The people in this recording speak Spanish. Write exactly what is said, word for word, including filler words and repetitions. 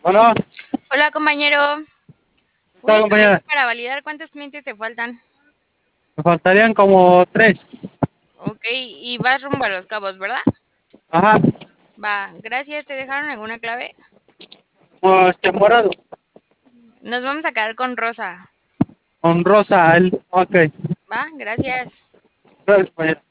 Hola, Hola, compañero. ¿qué tal, Oye, a ver, compañera? para validar cuántos clientes te faltan. Me faltarían como tres. Ok, y vas rumbo a Los Cabos, ¿verdad? Ajá, Va, gracias. ¿Te dejaron alguna clave? como este morado, Nos vamos a quedar con Rosa. con rosa. El... Ok, Va, gracias. gracias, compañera.